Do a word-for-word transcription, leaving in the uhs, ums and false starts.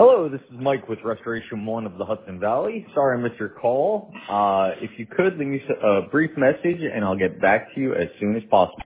Hello, this is Mike with Restoration One of the Hudson Valley. Sorry I missed your call. Uh, if you could, leave me a brief message and I'll get back to you as soon as possible.